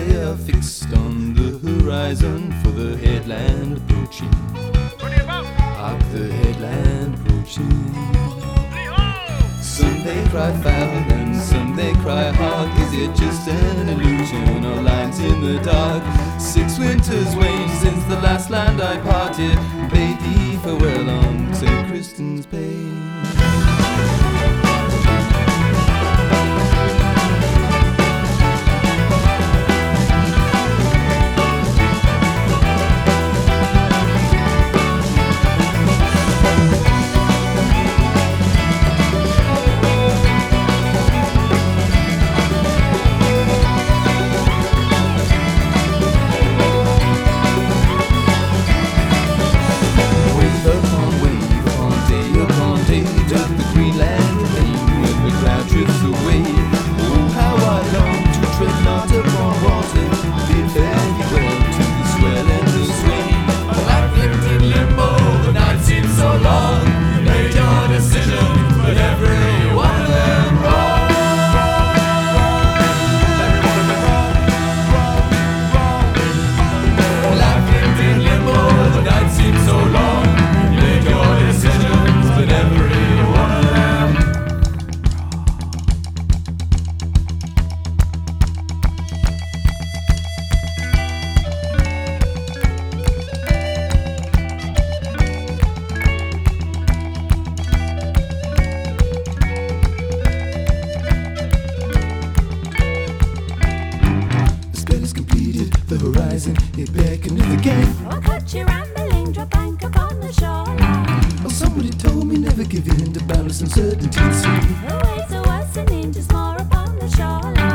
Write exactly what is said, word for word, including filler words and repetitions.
they are fixed on the horizon for the headland approaching. Hark the headland approaching. Some they cry foul and some they cry hard. Is it just an illusion or lines in the dark? Six winters wane since the last land I parted. Bade thee farewell on Saint Crispin's Bay. The horizon, it beckoned to the game. Or cut your rambling, drop anchor upon the shoreline. Oh, somebody told me never give in to boundless uncertainty. The waves are worsening, just more upon the shoreline.